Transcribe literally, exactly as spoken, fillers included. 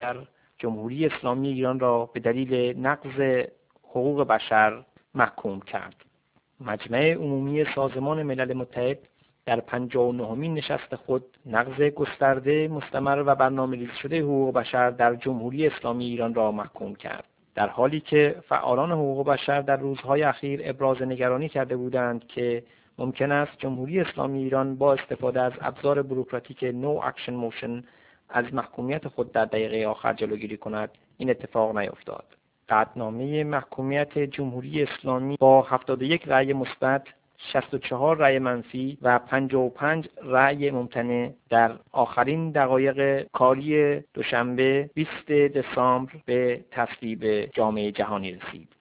در جمهوری اسلامی ایران را به دلیل نقض حقوق بشر محکوم کرد. مجمع عمومی سازمان ملل متحد در پنجاه و نهمین نشست خود نقض گسترده، مستمر و برنامه‌ریزی شده حقوق بشر در جمهوری اسلامی ایران را محکوم کرد، در حالی که فعالان حقوق بشر در روزهای اخیر ابراز نگرانی کرده بودند که ممکن است جمهوری اسلامی ایران با استفاده از ابزار بوروکراتیک نو اکشن موشن از محکومیت خود در دقیقه آخر جلوگیری کند. این اتفاق نیفتاد. قطعنامه محکومیت جمهوری اسلامی با هفتاد و یک رأی مثبت، شصت و چهار رأی منفی و پنجاه و پنج رأی ممتنع در آخرین دقایق کاری دوشنبه بیست دسامبر به تصویب جامعه جهانی رسید.